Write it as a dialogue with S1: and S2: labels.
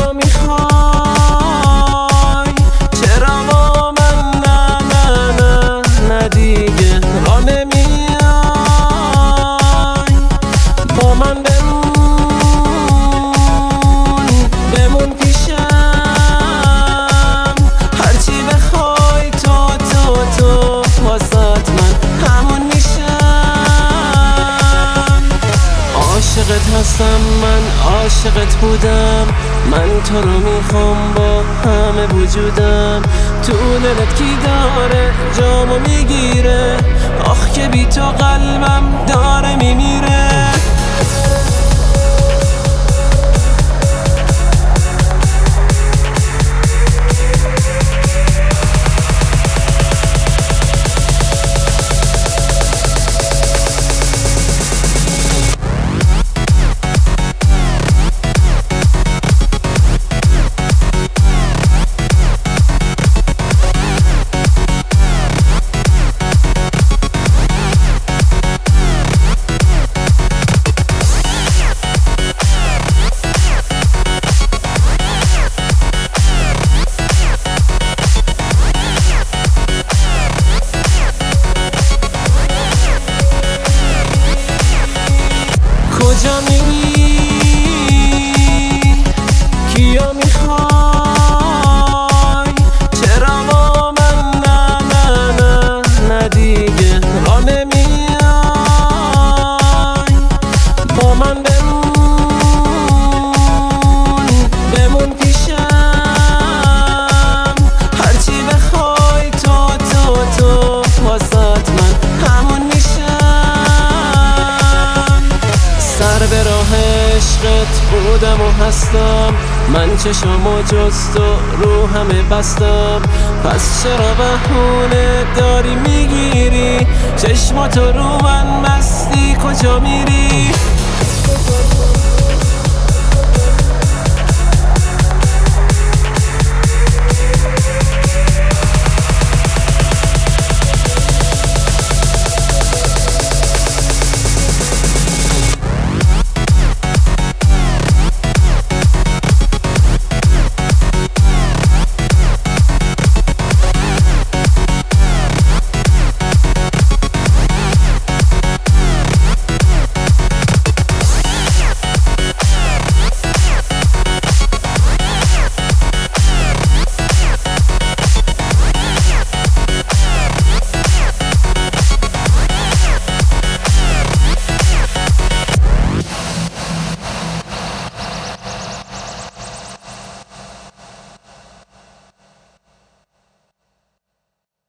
S1: کیو میخوای؟ چرا با من نه نه نه نه دیگه را نمیای؟ با من بمون پیشم، هرچی بخوای تو واسات من همون میشم. عاشقت هستم من، عاشقت بودم من، تو رو میخوام با همه وجودم. تو دلت کی داره جامو میگیره؟ آخ که بی تو قلبم داره میمیره. کجا میری؟ کیو میخوای؟ چرا با من نه نه نه نه دیگه را نمیای؟ با من بمون پیشم، هرچی بخوای تو واسات من همون میشم. سر به راه عشقت بودم و هستم من، چشمو جز تو رو همه بستم. پس چرا بهونه داری میگیری؟ چشماتو رو من مستی کجا میری؟